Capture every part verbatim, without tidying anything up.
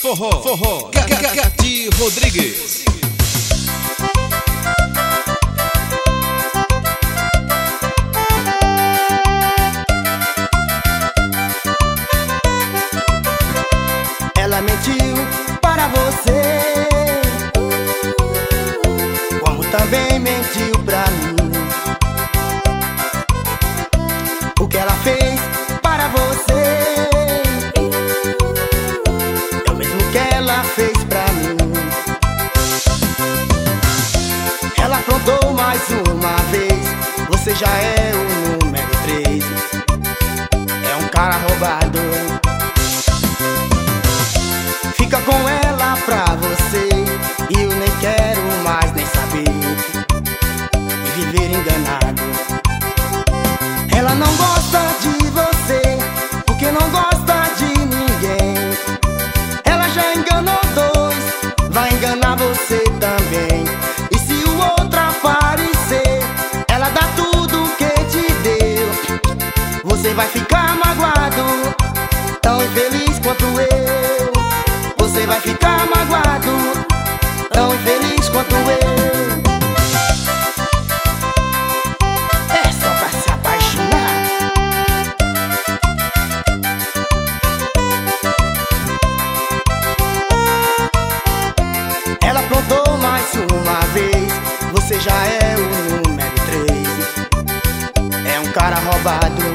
Forró, forró, Gati Rodrigues. Ela mentiu para você, como também mentiu pra mim. O que ela fez para você é o mesmo que ela fez pra mim. Ela aprontou mais uma vez, você já é o número três. É um cara roubado. Fica com ela pra você e eu nem quero mais nem saber e viver enganado. Ela não gosta de você porque não gosta de ninguém. Ela já enganou dois, vai enganar você também. E se o outro aparecer, ela dá tudo que te deu. Você vai ficar magoado, tão infeliz quanto eu. Você vai ficar magoado, tão infeliz quanto eu. É só pra se apaixonar. Ela aprontou mais uma vez, você já é o número três. É um cara roubado.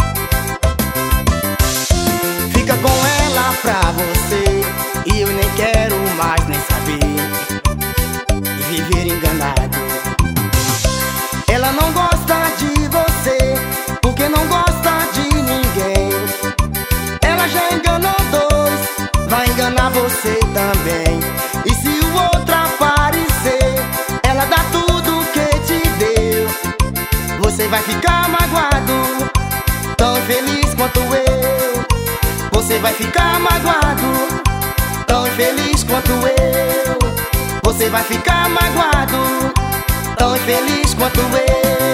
Fica com ela pra você e eu nem quero mais nem saber e viver enganado. Ela não gosta de você porque não gosta de ninguém. Ela já enganou dois, vai enganar você também. E se o outro aparecer, ela dá tudo que te deu. Você vai ficar magoado, tão infeliz quanto eu. Você vai ficar magoado, tão infeliz quanto eu. Você vai ficar magoado, tão infeliz quanto eu.